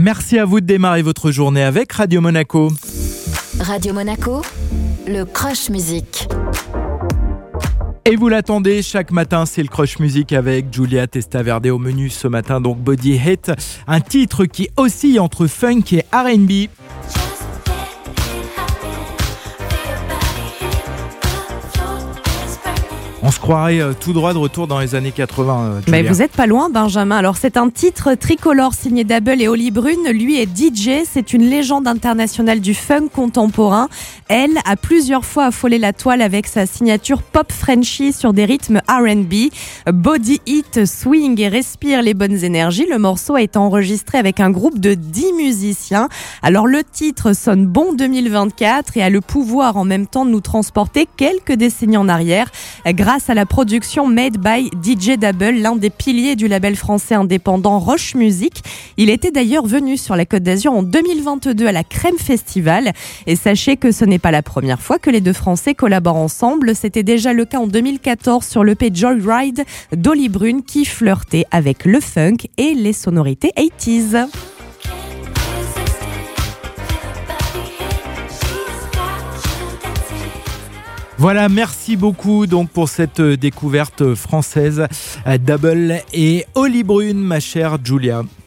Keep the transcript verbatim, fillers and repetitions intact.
Merci à vous de démarrer votre journée avec Radio Monaco. Radio Monaco, le Crush Music. Et vous l'attendez, chaque matin, c'est le Crush Music avec Giulia Testaverde au menu ce matin, donc Body Hit, un titre qui oscille entre funk et R and B. On se croirait euh, tout droit de retour dans les années quatre-vingts. Euh, Mais vous êtes pas loin, Benjamin. Alors, c'est un titre tricolore signé Dabble et Oli Brune. Lui est D J. C'est une légende internationale du funk contemporain. Elle a plusieurs fois affolé la toile avec sa signature pop Frenchy sur des rythmes R and B. Body hit, swing et respire les bonnes énergies. Le morceau a été enregistré avec un groupe de dix musiciens. Alors, le titre sonne bon deux mille vingt-quatre et a le pouvoir en même temps de nous transporter quelques décennies en arrière grâce à la production Made by D J Dabble, l'un des piliers du label français indépendant Roche Music. Il était d'ailleurs venu sur la Côte d'Azur en deux mille vingt-deux à la Crème Festival. Et sachez que ce n'est pas la première fois que les deux Français collaborent ensemble. C'était déjà le cas en deux mille quatorze sur l'E P Joyride d'Oli Brune qui flirtait avec le funk et les sonorités quatre-vingt-dix. Voilà, merci beaucoup donc pour cette découverte française. Dabble et Oli Brune, ma chère Giulia.